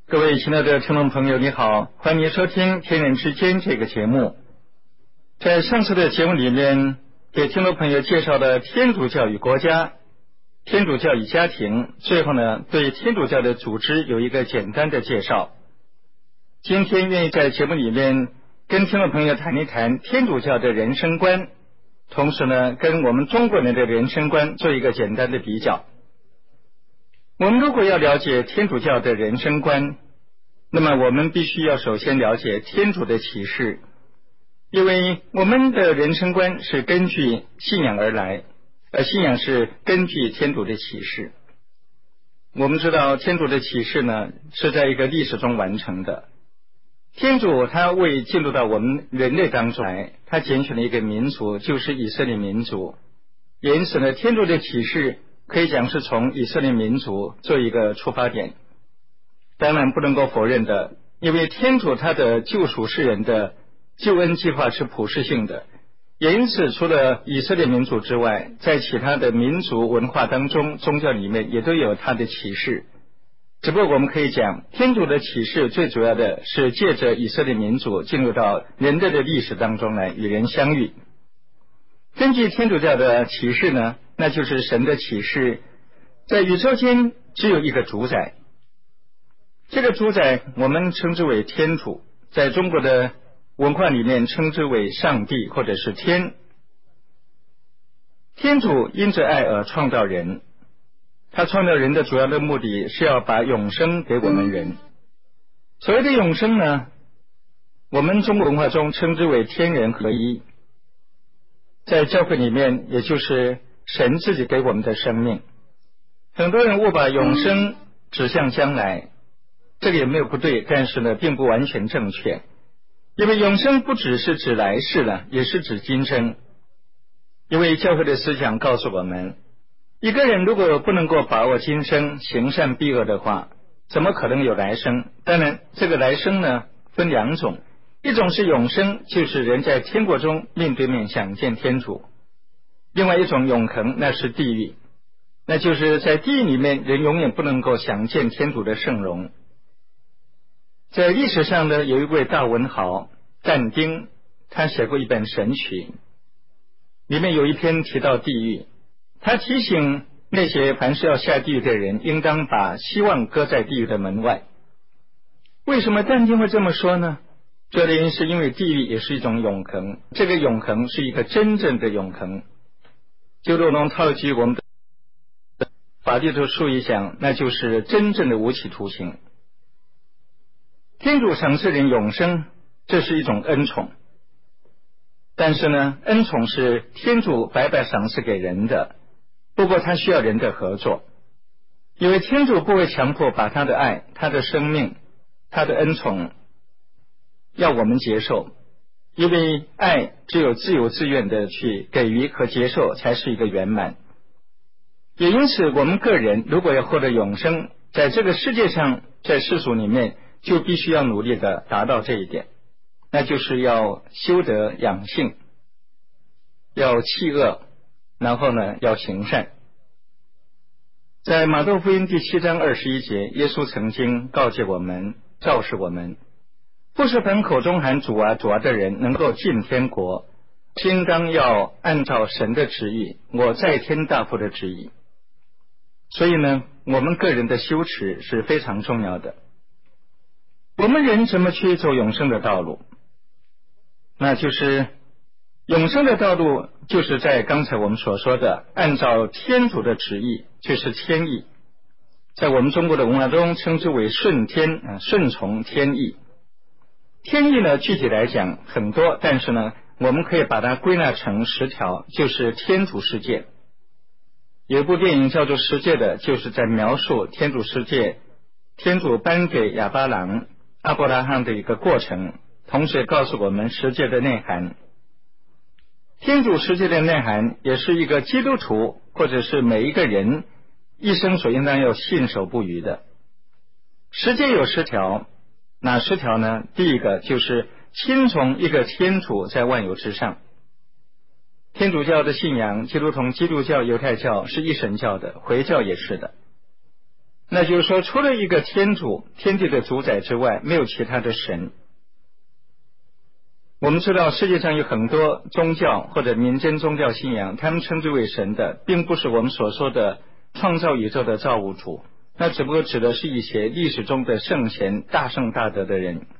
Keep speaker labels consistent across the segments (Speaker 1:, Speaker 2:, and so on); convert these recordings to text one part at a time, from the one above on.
Speaker 1: 各位亲爱的听众朋友，你好，欢迎收听天人之间这个节目。在上次的节目里面，给听众朋友介绍了天主教与国家、天主教与家庭，最后呢，对天主教的组织有一个简单的介绍。今天愿意在节目里面跟听众朋友谈一谈天主教的人生观，同时呢，跟我们中国人的人生观做一个简单的比较。我们如果要了解天主教的人生观，那么我们必须要首先了解天主的启示，因为我们的人生观是根据信仰而来，而信仰是根据天主的启示。我们知道天主的启示呢，是在一个历史中完成的。天主他为进入到我们人类当中来，他拣选了一个民族，就是以色列民族。因此呢，天主的启示可以讲是从以色列民族做一个出发点。当然不能够否认的，因为天主他的救赎世人的救恩计划是普世性的，也因此除了以色列民族之外，在其他的民族文化当中，宗教里面也都有他的启示。只不过我们可以讲，天主的启示最主要的是借着以色列民族进入到人类的历史当中来与人相遇。根据天主教的启示呢，那就是神的启示，在宇宙间只有一个主宰，这个主宰我们称之为天主，在中国的文化里面称之为上帝或者是天。天主因着爱而创造人，他创造人的主要的目的是要把永生给我们人。所谓的永生呢，我们中国文化中称之为天人合一，在教会里面也就是神自己给我们的生命。很多人误把永生指向将来，这个也没有不对，但是呢并不完全正确。因为永生不只是指来世了，也是指今生。因为教会的思想告诉我们，一个人如果不能够把握今生，行善避恶的话，怎么可能有来生？当然这个来生呢分两种，一种是永生，就是人在天国中面对面想见天主；另外一种永恒，那是地狱，那就是在地狱里面人永远不能够想见天主的圣容。在历史上呢，有一位大文豪但丁，他写过一本神曲，里面有一篇提到地狱，他提醒那些凡是要下地狱的人，应当把希望搁在地狱的门外。为什么但丁会这么说呢？这原因是因为地狱也是一种永恒，这个永恒是一个真正的永恒。就如同套句我们的法律的术语讲，那就是真正的无期徒刑。天主赏赐人永生，这是一种恩宠，但是呢，恩宠是天主白白赏赐给人的，不过他需要人的合作，因为天主不会强迫把他的爱、他的生命、他的恩宠要我们接受，因为爱只有自由自愿的去给予和接受才是一个圆满。也因此我们个人如果要获得永生，在这个世界上，在世俗里面就必须要努力的达到这一点，那就是要修德养性，要弃恶，然后呢要行善。在马窦福音第7章21节，耶稣曾经告诫我们，昭示我们，不是凡口中喊主啊主啊的人能够进天国，应当要按照神的旨意，我在天大父的旨意。所以呢，我们个人的修持是非常重要的。我们人怎么去走永生的道路？那就是永生的道路，就是在刚才我们所说的按照天主的旨意，就是天意，在我们中国的文化中称之为顺天，顺从天意。天意呢，具体来讲很多，但是呢我们可以把它归纳成10条，就是天主世界。有一部电影叫做《世界》的，就是在描述天主世界，天主颁给亚巴郎、阿伯拉罕的一个过程，同时也告诉我们世界的内涵。天主世界的内涵也是一个基督徒或者是每一个人一生所应当要信守不渝的。世界有10条，哪10条呢？第一个就是亲从一个天主在万有之上。天主教的信仰就如同基督教、犹太教是一神教的，回教也是的。 那就是说，除了一个天主，天地的主宰之外，没有其他的神。我们知道世界上有很多宗教或者民间宗教信仰，他们称之为神的，并不是我们所说的创造宇宙的造物主，那只不过指的是一些历史中的圣贤、大圣大德的人。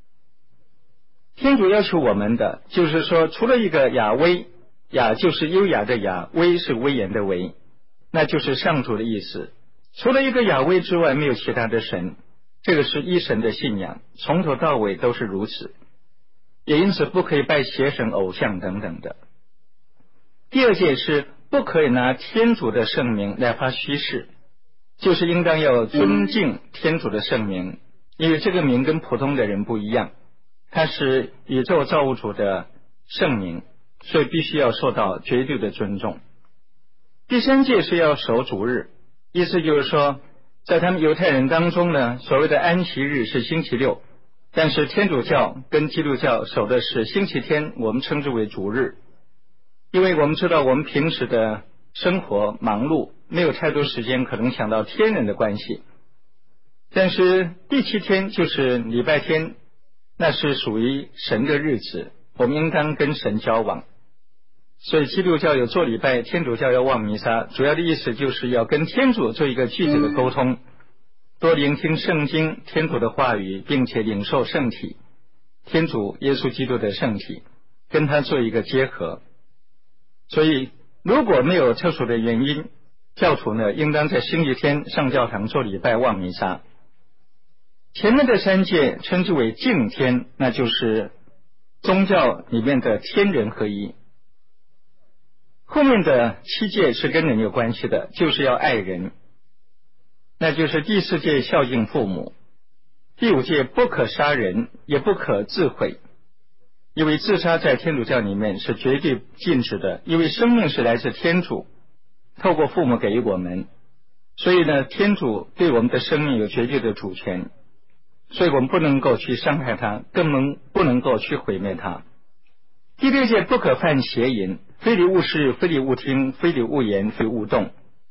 Speaker 1: 天主要求我们的，就是说，除了一个雅威，雅就是优雅的雅，威是威严的威，那就是上主的意思。除了一个雅威之外，没有其他的神，这个是一神的信仰，从头到尾都是如此。也因此不可以拜邪神、偶像等等的。第二戒是不可以拿天主的圣名来发虚誓，就是应当要尊敬天主的圣名，因为这个名跟普通的人不一样，它是宇宙造物主的圣名，所以必须要受到绝对的尊重。第三戒是要守主日，意思就是说，在他们犹太人当中呢，所谓的安息日是星期六，但是天主教跟基督教守的是星期天，我们称之为主日。因为我们知道我们平时的生活忙碌，没有太多时间可能想到天人的关系，但是第7天就是礼拜天，那是属于神的日子，我们应当跟神交往。所以基督教有做礼拜，天主教要望弥撒，主要的意思就是要跟天主做一个具体的沟通，多聆听圣经天主的话语，并且领受圣体，天主耶稣基督的圣体，跟他做一个结合。所以如果没有特殊的原因，教徒呢应当在星期天上教堂做礼拜望弥撒。前面的3戒称之为敬天，那就是宗教里面的天人合一。后面的7戒是跟人有关系的，就是要爱人，那就是第4戒孝敬父母，第5戒不可杀人，也不可自毁，因为自杀在天主教里面是绝对禁止的，因为生命是来自天主，透过父母给予我们，所以呢，天主对我们的生命有绝对的主权，所以我们不能够去伤害他，更不能够去毁灭他。第6戒不可犯邪淫，非礼勿视，非礼勿听，非礼勿言，非勿动。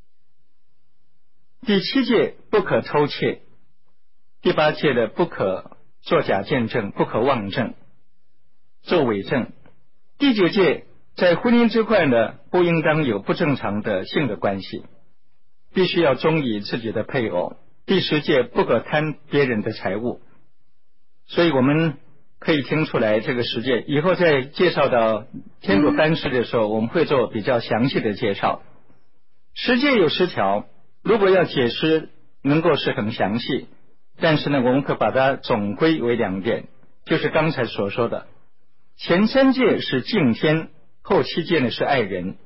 Speaker 1: 第7戒不可偷窃，第8戒的不可作假见证，不可妄证，做伪证。第9戒在婚姻之外呢，不应当有不正常的性的关系，必须要忠于自己的配偶。第10戒不可贪别人的财物。所以我们可以听出来，这个10戒以后在介绍到天主办事的时候，我们会做比较详细的介绍。10戒有10条，如果要解释能够是很详细，但是呢，我们可把它总归为2点，就是刚才所说的，前3戒是敬天，后7戒呢是爱人。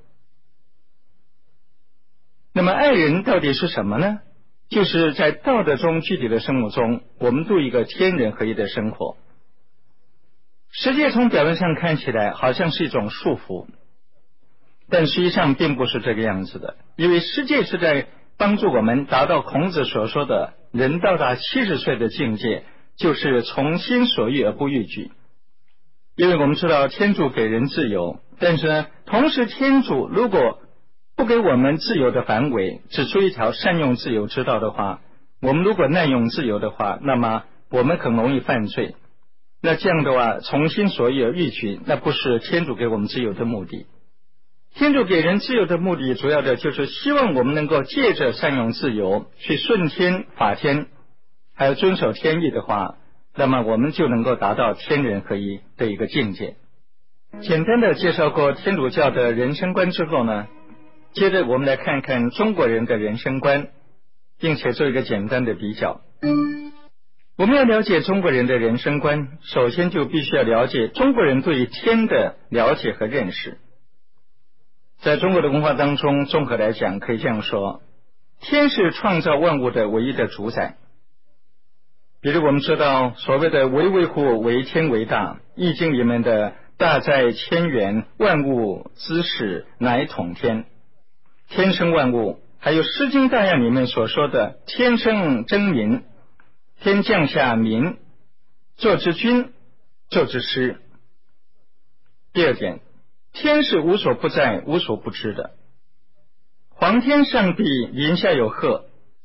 Speaker 1: 那么爱人到底是什么呢？就是在道德中具体的生活中，我们度一个天人合一的生活。10戒从表面上看起来好像是一种束缚，但实际上并不是这个样子的，因为10戒是在帮助我们达到孔子所说的人到达70岁的境界，就是从心所欲而不逾矩。因为我们知道天主给人自由，但是呢，同时天主如果不给我们自由的范围，指出一条善用自由之道的话，我们如果滥用自由的话，那么我们很容易犯罪。那这样的话，从心所欲而逾矩，那不是天主给我们自由的目的。天主给人自由的目的，主要的就是希望我们能够借着善用自由去顺天法天，还有遵守天意的话，那么我们就能够达到天人合一的一个境界。简单的介绍过天主教的人生观之后呢，接着我们来看看中国人的人生观，并且做一个简单的比较。我们要了解中国人的人生观，首先就必须要了解中国人对于天的了解和认识。在中国的文化当中，综合来讲可以这样说，天是创造万物的唯一的主宰。比如我们知道所谓的唯维护为天为大，易经里面的大在千元，万物之始，乃统天，天生万物，还有诗经大雅里面所说的天生真民，天降下民，作之君，作之师。第二点，天是无所不在，无所不知的。皇天上帝，云下有鹤，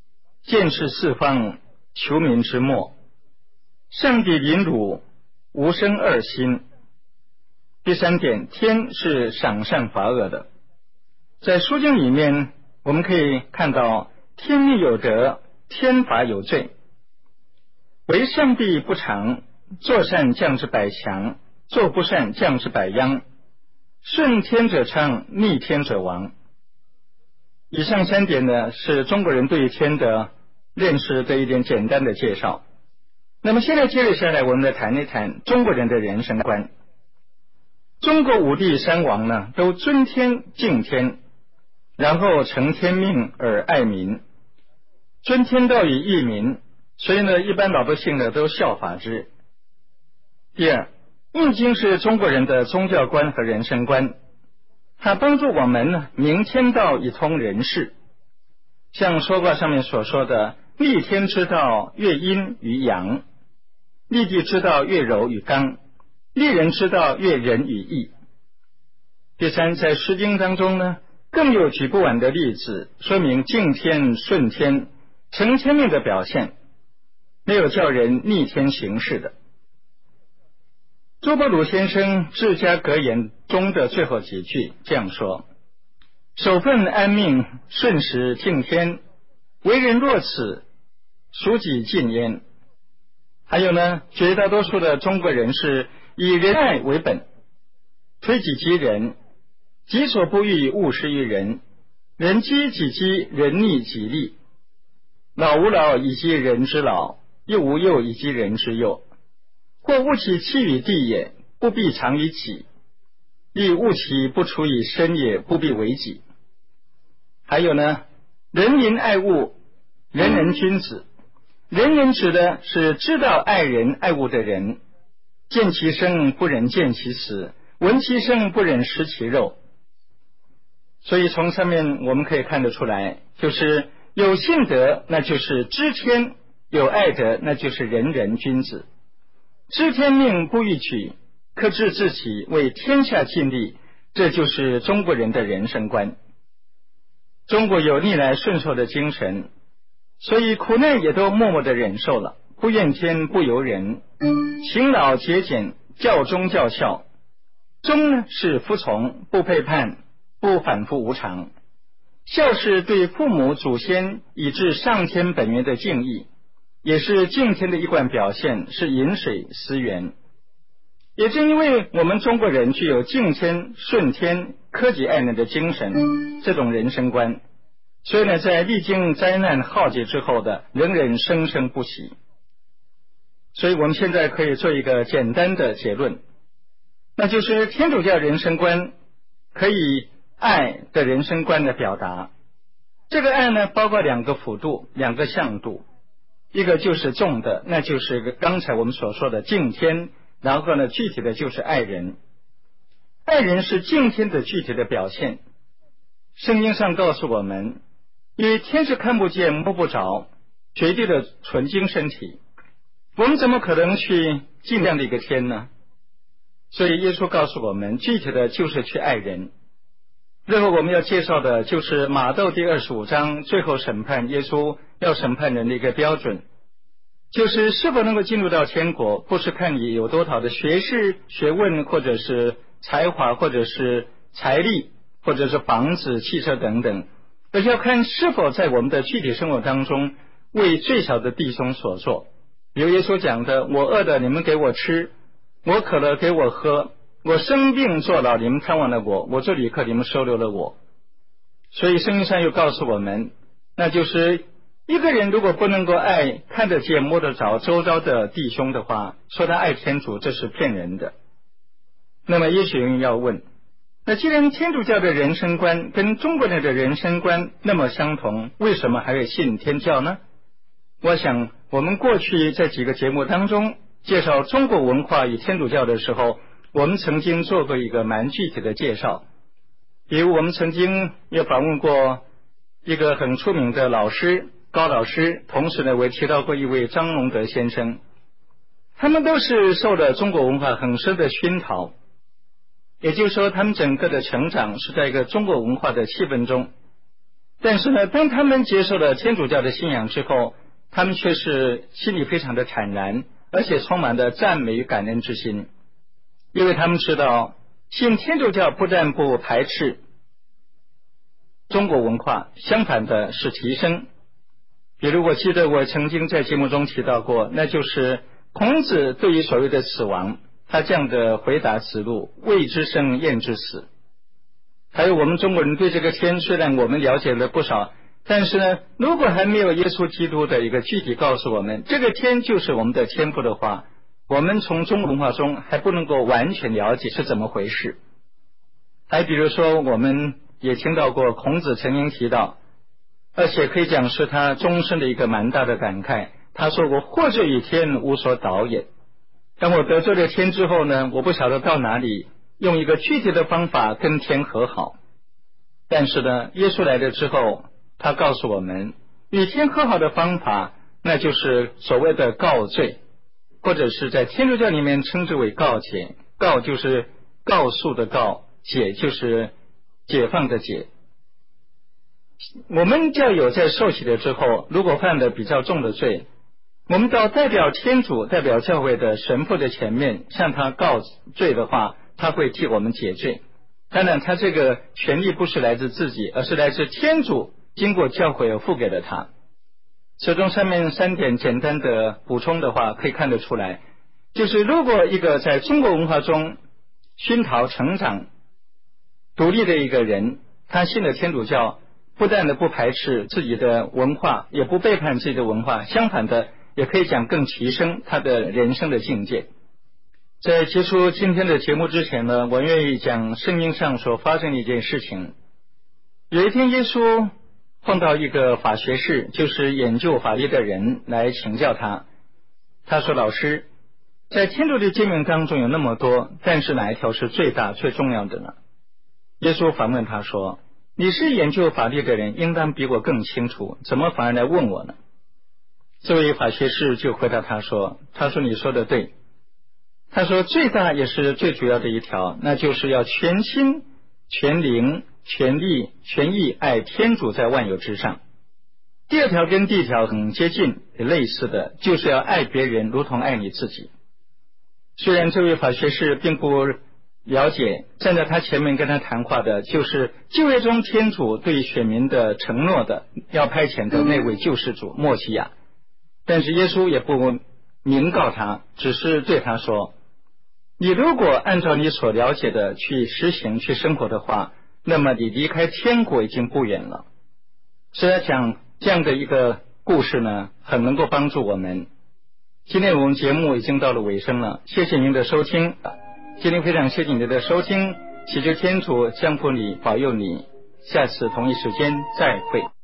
Speaker 1: 见识四方，求民之末。上帝临汝，无生二心。第三点，天是赏善罚恶的。在书经里面，我们可以看到天命有德，天罚有罪。为上帝不常，做善降之百强，做不善降之百殃。顺天者昌，逆天者亡。以上三点呢，是中国人对于天的认识的一点简单的介绍。那么现在接着下来，我们来谈一谈中国人的人生观。中国五帝三王呢，都尊天敬天，然后承天命而爱民，尊天道以益民，所以呢，一般老百姓呢都效法之。第二，易经是中国人的宗教观和人生观，它帮助我们呢明天道以通人事。像说卦上面所说的，立天之道越阴于阳，立地之道越柔与刚，立人之道越仁与义。第三，在诗经当中呢，更有举不完的例子，说明敬天顺天承天命的表现，没有叫人逆天行事的。周伯鲁先生治家格言中的最后几句这样说：守分安命，顺时敬天，为人若此，属己尽焉。还有呢，绝大多数的中国人是以仁爱为本，推己及人，己所不欲，勿施于人，人饥己饥，人利己利。老吾老以及人之老，幼吾幼以及人之幼。或物其弃于地也，不必藏于己；亦物其不处以身也，不必为己。还有呢，人民爱物，人人君子。人人指的是知道爱人爱物的人，见其生不忍见其死，闻其声不忍食其肉。所以从上面我们可以看得出来，就是有信德，那就是知天；有爱德，那就是人人君子。知天命不逾矩，克制自己，为天下尽力，这就是中国人的人生观。中国有逆来顺受的精神，所以苦难也都默默的忍受了，不怨天不尤人，勤劳节俭，教忠教孝。忠呢是服从，不背叛，不反复无常。孝是对父母祖先以至上天本源的敬意，也是敬天的一贯表现，是饮水思源。也正因为我们中国人具有敬天顺天科己爱人的精神，这种人生观，所以呢，在历经灾难浩劫之后的仍然生生不息。所以我们现在可以做一个简单的结论，那就是天主教人生观可以爱的人生观的表达。这个爱呢，包括两个辅度，两个向度。一个就是重的，那就是刚才我们所说的敬天，然后呢，具体的就是爱人。爱人是敬天的具体的表现。圣经上告诉我们，因为天是看不见摸不着，绝对的纯净身体，我们怎么可能去敬这样的一个天呢？所以耶稣告诉我们，具体的就是去爱人。最后我们要介绍的就是马窦第25章最后审判耶稣要审判人的一个标准，就是是否能够进入到天国，不是看你有多少的学识学问，或者是才华，或者是财力，或者是房子汽车等等，而是要看是否在我们的具体生活当中为最小的弟兄所做。比如耶稣讲的，我饿的你们给我吃，我渴了给我喝，我生病坐牢你们探望了我，我做旅客你们收留了我。所以圣经上又告诉我们，那就是一个人如果不能够爱看得见摸得着周遭的弟兄的话，说他爱天主，这是骗人的。那么也许有人要问，那既然天主教的人生观跟中国人的人生观那么相同，为什么还会信天教呢？我想我们过去在几个节目当中介绍中国文化与天主教的时候，我们曾经做过一个蛮具体的介绍。比如我们曾经也访问过一个很出名的老师高老师，同时呢我也提到过一位张荣德先生，他们都是受了中国文化很深的熏陶，也就是说他们整个的成长是在一个中国文化的气氛中。 但是呢，当他们接受了天主教的信仰之后，他们却是心里非常的坦然，而且充满了赞美与感恩之心，因为他们知道信天主教不但不排斥中国文化，相反的是提升。比如我记得我曾经在节目中提到过，那就是孔子对于所谓的死亡，他这样的回答子路：未知生，焉知死。还有我们中国人对这个天，虽然我们了解了不少，但是呢，如果还没有耶稣基督的一个具体告诉我们这个天就是我们的天父的话，我们从中国文化中还不能够完全了解是怎么回事。还比如说我们也听到过孔子曾经提到，而且可以讲是他终身的一个蛮大的感慨，他说我或者与天无所导也。当我得罪了天之后呢，我不晓得到哪里用一个具体的方法跟天和好。但是呢，耶稣来了之后，他告诉我们与天和好的方法，那就是所谓的告罪，或者是在天主教里面称之为告解。告就是告诉的告，解就是解放的解。我们教友在受洗了之后，如果犯了比较重的罪，我们到代表天主、代表教会的神父的前面向他告罪的话，他会替我们解罪。当然他这个权利不是来自自己，而是来自天主经过教会而付给了他。其中上面3点简单的补充的话，可以看得出来，就是如果一个在中国文化中熏陶成长独立的一个人，他信了天主教，不但的不排斥自己的文化，也不背叛自己的文化，相反的也可以讲更提升他的人生的境界。在结束今天的节目之前呢，我愿意讲圣经上所发生的一件事情。有一天耶稣碰到一个法学士，就是研究法律的人来请教他。他说，老师，在天主的诫命当中有那么多，但是哪一条是最大最重要的呢？耶稣反问他说，你是研究法律的人，应当比我更清楚，怎么反而来问我呢？这位法学士就回答他说，你说的对。他说最大也是最主要的一条，那就是要全心全灵全力全意爱天主在万有之上。第二条跟第一条很接近类似的，就是要爱别人如同爱你自己。虽然这位法学士并不了解，站在他前面跟他谈话的就是旧约中天主对选民的承诺的要派遣的那位救世主默西亚，但是耶稣也不明告他，只是对他说，你如果按照你所了解的去实行去生活的话，那么你离开天国已经不远了。所以讲这样的一个故事呢，很能够帮助我们。今天我们节目已经到了尾声了，谢谢您的收听。今天非常谢谢您的收听，祈求天主降福你，保佑你，下次同一时间再会。